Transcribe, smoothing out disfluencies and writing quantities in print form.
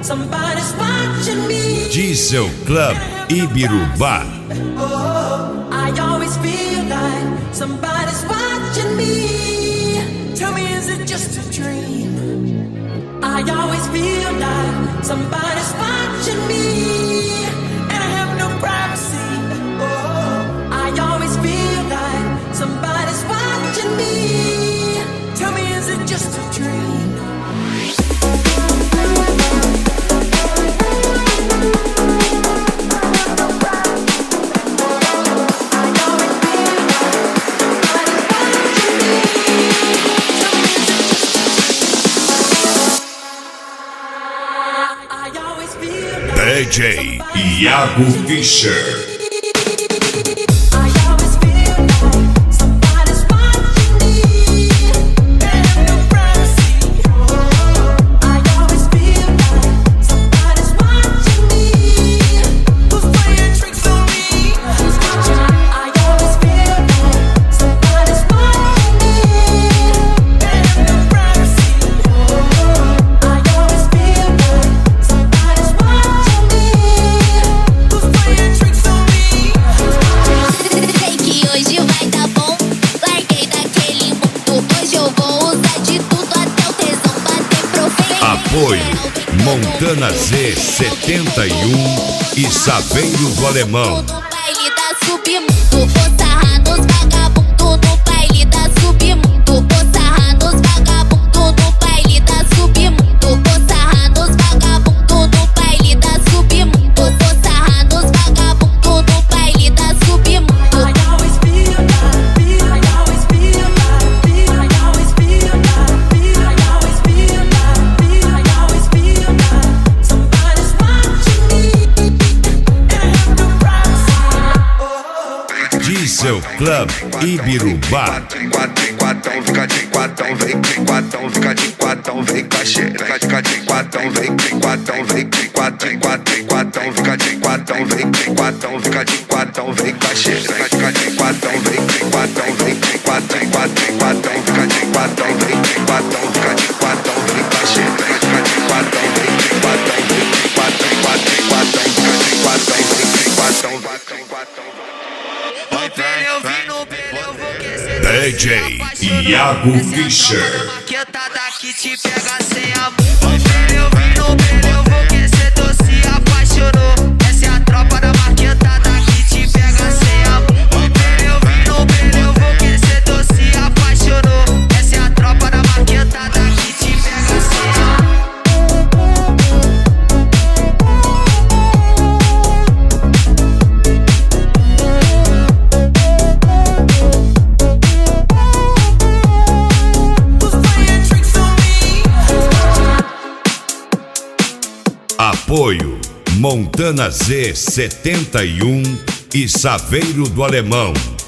somebody's watching me. Diesel Club Ibirubá. I always feel like somebody's watching me. Tell me, is it just a dream? I always feel like somebody's watching me, and I have no privacy. I always feel like somebody's watching me. Tell me, is it just a dream? DJ Iago Fischer. Apoio Montana Z71 e Saveiro do Alemão. No baile da Submundo, vou sarrar nos vagabundo. No baile da Submundo, vou sarrar nos vagabundo. No baile da Submundo, vou sarrar nos vagabundo. No baile da Submundo, vou sarrar nos vagabundo. No baile da Submundo. I always feel like, I always feel like, I always feel like, I always feel like, I always feel like somebody's watching me, and I have no privacy. Diesel Club Ibirubá. Fica de quatão, vem de quatão, fica de quatão, vem com a xereca. Fica de quatão, vem de quatão, vem de quatão, fica de quatão, vem de quatão, fica de quatão, vem com a xereca. Fica de quatão, vem de quatão, vem de quatão, fica de quatão, vem de quatão, fica de quatão, vem com a xereca. Fica de quatão, vem de quatão, vem de quatão, fica de quatão, vem de quatão, DJ Iago Fischer. Maquetada que te pega sem amor. Eu vi no brilho, eu vou que cê se apaixonou. Essa é a tropa da maquetada que te pega sem amor. Eu vi no brilho, eu vou que cê se apaixonou. Essa é a tropa da maquetada que te pega sem amor. Apoio Montana Z71 e Saveiro do Alemão.